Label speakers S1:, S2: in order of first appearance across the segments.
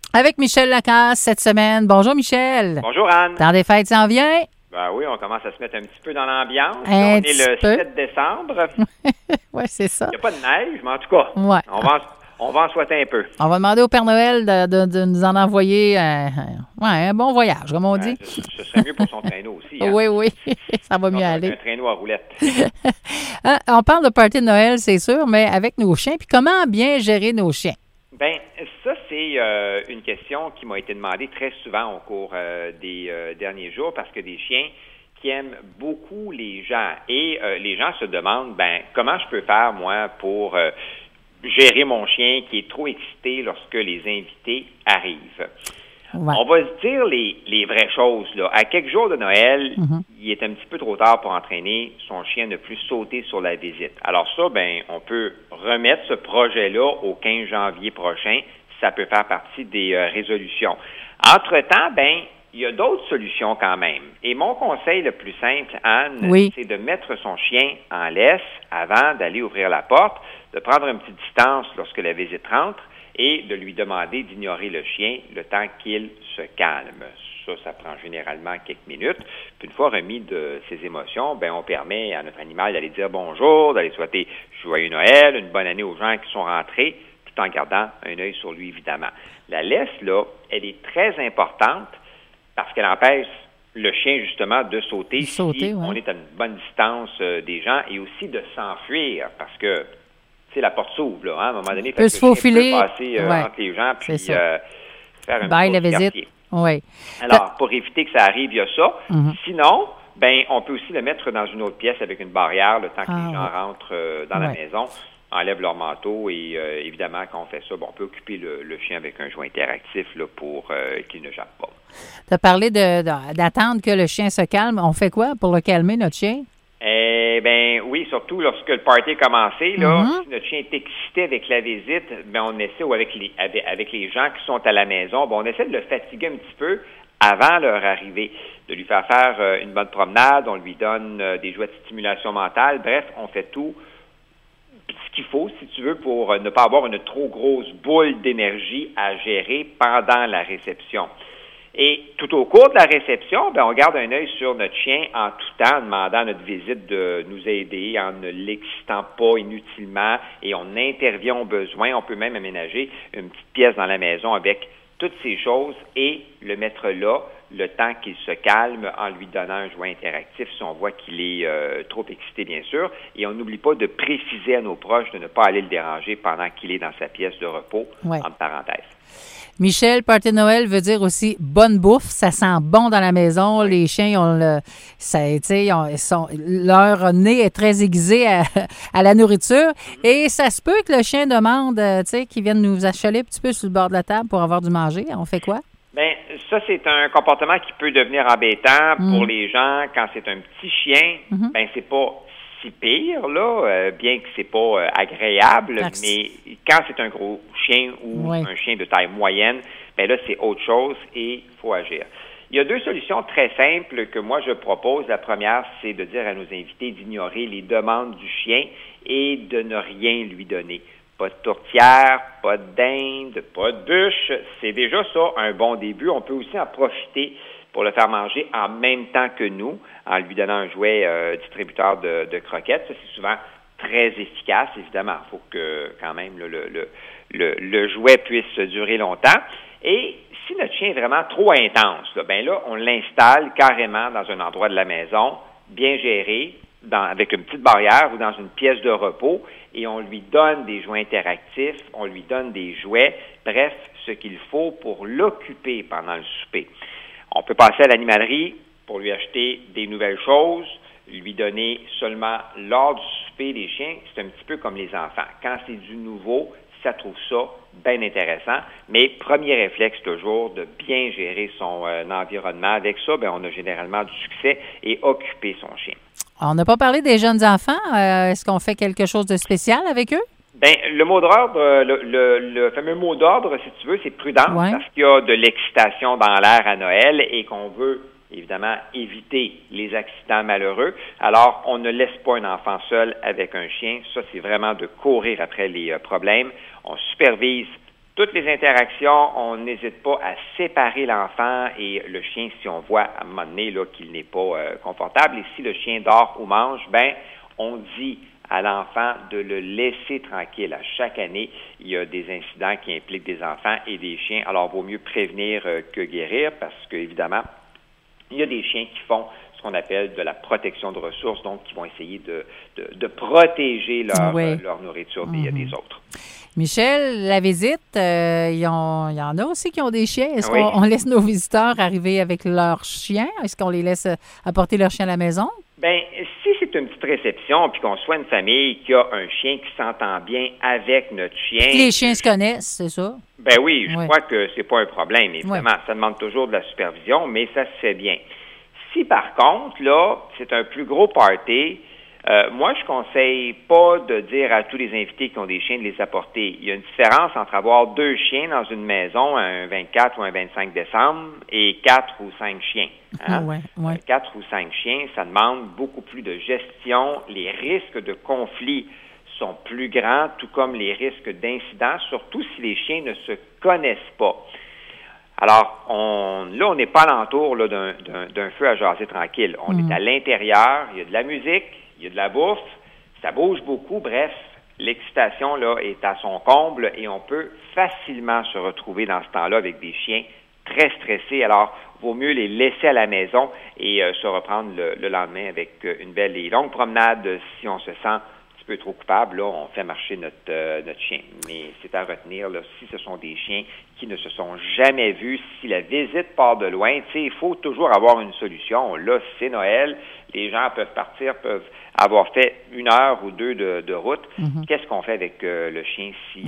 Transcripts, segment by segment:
S1: Avec Michel Lacasse cette semaine. Bonjour Michel.
S2: Bonjour Anne.
S1: Temps des fêtes s'en vient?
S2: Ben oui, on commence à se mettre un petit peu dans l'ambiance.
S1: Un
S2: on est
S1: petit
S2: le
S1: peu.
S2: 7 décembre.
S1: Oui, c'est ça.
S2: Il n'y a pas de neige, mais en tout cas,
S1: Ouais.
S2: on va en souhaiter un peu.
S1: On va demander au Père Noël de nous en envoyer un bon voyage, comme on dit.
S2: Ce serait mieux pour son traîneau aussi. Hein?
S1: Oui, ça va mieux aller.
S2: Un traîneau à roulettes.
S1: On parle de party de Noël, c'est sûr, mais avec nos chiens. Puis comment bien gérer nos chiens?
S2: Ben, ça, c'est une question qui m'a été demandée très souvent au cours des derniers jours parce que des chiens qui aiment beaucoup les gens et les gens se demandent, ben, comment je peux faire, moi, pour gérer mon chien qui est trop excité lorsque les invités arrivent.
S1: Ouais.
S2: On va se dire les vraies choses, là. À quelques jours de Noël, il est un petit peu trop tard pour entraîner son chien à ne plus sauter sur la visite. Alors ça, ben, on peut remettre ce projet-là au 15 janvier prochain. Ça peut faire partie des résolutions. Entre-temps, ben, il y a d'autres solutions quand même. Et mon conseil le plus simple, Anne, c'est de mettre son chien en laisse avant d'aller ouvrir la porte, de prendre une petite distance lorsque la visite rentre, et de lui demander d'ignorer le chien le temps qu'il se calme. Ça prend généralement quelques minutes. Puis une fois remis de ses émotions, ben on permet à notre animal d'aller dire bonjour, d'aller souhaiter joyeux Noël, une bonne année aux gens qui sont rentrés, tout en gardant un œil sur lui, évidemment. La laisse, là, elle est très importante parce qu'elle empêche le chien, justement, de sauter si on est à une bonne distance des gens et aussi de s'enfuir parce que la porte s'ouvre, là, hein, à un moment donné,
S1: peut se faufiler,
S2: passer entre les gens, puis faire un
S1: bail la visite.
S2: Oui. Alors, pour éviter que ça arrive, il y a ça. Sinon, ben, on peut aussi le mettre dans une autre pièce avec une barrière le temps que les gens rentrent dans la maison, enlèvent leur manteau et évidemment, quand on fait ça, bon, on peut occuper le chien avec un jouet interactif là, pour qu'il ne jappe pas.
S1: Tu as parlé d'attendre que le chien se calme. On fait quoi pour le calmer, notre chien?
S2: Eh bien, oui, surtout lorsque le party a commencé, là, si notre chien est excité avec la visite, ben on essaie, ou avec les gens qui sont à la maison, ben on essaie de le fatiguer un petit peu avant leur arrivée, de lui faire une bonne promenade, on lui donne des jouets de stimulation mentale, bref, on fait tout ce qu'il faut, si tu veux, pour ne pas avoir une trop grosse boule d'énergie à gérer pendant la réception. Et tout au cours de la réception, ben, on garde un œil sur notre chien en tout temps, en demandant à notre visite de nous aider, en ne l'excitant pas inutilement, et on intervient au besoin. On peut même aménager une petite pièce dans la maison avec toutes ces choses et le mettre là, le temps qu'il se calme, en lui donnant un jouet interactif si on voit qu'il est trop excité, bien sûr. Et on n'oublie pas de préciser à nos proches de ne pas aller le déranger pendant qu'il est dans sa pièce de repos, entre parenthèses.
S1: Michel, party de Noël veut dire aussi bonne bouffe. Ça sent bon dans la maison. Les chiens leur nez est très aiguisé à la nourriture. Et ça se peut que le chien demande, qu'il vienne nous achaler un petit peu sur le bord de la table pour avoir du manger. On fait quoi?
S2: Bien, ça, c'est un comportement qui peut devenir embêtant pour les gens quand c'est un petit chien. Ben, c'est pas si pire, là, bien que c'est pas agréable, mais quand c'est un gros chien ou un chien de taille moyenne, ben là, c'est autre chose et il faut agir. Il y a deux solutions très simples que moi je propose. La première, c'est de dire à nos invités d'ignorer les demandes du chien et de ne rien lui donner. Pas de tourtière, pas de dinde, pas de bûche. C'est déjà ça un bon début. On peut aussi en profiter pour le faire manger en même temps que nous, en lui donnant un jouet distributeur de croquettes. Ça, c'est souvent très efficace, évidemment. Il faut que, quand même, le jouet puisse durer longtemps. Et si notre chien est vraiment trop intense, là, on l'installe carrément dans un endroit de la maison, bien géré, avec une petite barrière ou dans une pièce de repos, et on lui donne des jouets interactifs, on lui donne des jouets, bref, ce qu'il faut pour l'occuper pendant le souper. On peut passer à l'animalerie pour lui acheter des nouvelles choses, lui donner seulement lors du souper des chiens. C'est un petit peu comme les enfants. Quand c'est du nouveau, ça trouve ça bien intéressant. Mais premier réflexe toujours de bien gérer son environnement. Avec ça, ben, on a généralement du succès et occuper son chien.
S1: On n'a pas parlé des jeunes enfants. Est-ce qu'on fait quelque chose de spécial avec eux?
S2: Bien, le mot d'ordre, le fameux mot d'ordre, si tu veux, c'est prudence, parce qu'il y a de l'excitation dans l'air à Noël et qu'on veut, évidemment, éviter les accidents malheureux. Alors, on ne laisse pas un enfant seul avec un chien. Ça, c'est vraiment de courir après les problèmes. On supervise Toutes les interactions, on n'hésite pas à séparer l'enfant et le chien si on voit à un moment donné là, qu'il n'est pas confortable. Et si le chien dort ou mange, on dit à l'enfant de le laisser tranquille. À chaque année, il y a des incidents qui impliquent des enfants et des chiens. Alors, il vaut mieux prévenir que guérir parce qu'évidemment, il y a des chiens qui font ce qu'on appelle de la protection de ressources, donc qui vont essayer de protéger leur nourriture des autres.
S1: Michel, la visite, il y en a aussi qui ont des chiens. Est-ce qu'on laisse nos visiteurs arriver avec leurs chiens? Est-ce qu'on les laisse apporter leur chien à la maison?
S2: Bien, si c'est une petite réception puis qu'on soit une famille qui a un chien qui s'entend bien avec notre chien...
S1: Puis les chiens se connaissent, c'est ça?
S2: Ben oui, je crois que c'est pas un problème, évidemment. Ça demande toujours de la supervision, mais ça se fait bien. Si, par contre, là, c'est un plus gros party... moi, je conseille pas de dire à tous les invités qui ont des chiens de les apporter. Il y a une différence entre avoir 2 chiens dans une maison un 24 ou un 25 décembre et 4 ou 5 chiens. Hein? 4 ou 5 chiens, ça demande beaucoup plus de gestion. Les risques de conflit sont plus grands, tout comme les risques d'incidents, surtout si les chiens ne se connaissent pas. Alors, on n'est pas alentour d'un feu à jaser tranquille. On est à l'intérieur, il y a de la musique, il y a de la bouffe, ça bouge beaucoup, bref, l'excitation là est à son comble et on peut facilement se retrouver dans ce temps-là avec des chiens très stressés. Alors, vaut mieux les laisser à la maison et se reprendre le lendemain avec une belle et longue promenade. Si on se sent un petit peu trop coupable, là, on fait marcher notre chien. Mais c'est à retenir, là, si ce sont des chiens qui ne se sont jamais vus, si la visite part de loin, il faut toujours avoir une solution. Là, c'est Noël, les gens peuvent partir, peuvent avoir fait 1 heure ou 2 de route. Qu'est-ce qu'on fait avec le chien si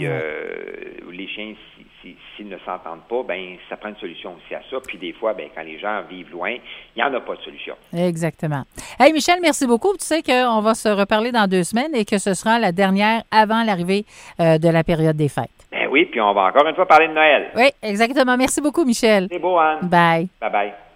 S2: les chiens, s'ils ne s'entendent pas, ça prend une solution aussi à ça. Puis des fois, quand les gens vivent loin, il n'y en a pas de solution.
S1: Exactement. Hey Michel, merci beaucoup. Tu sais qu'on va se reparler dans 2 semaines et que ce sera la dernière avant l'arrivée de la période des fêtes.
S2: Ben oui, puis on va encore une fois parler de Noël.
S1: Oui, exactement. Merci beaucoup, Michel.
S2: C'est beau, Anne.
S1: Bye.
S2: Bye-bye.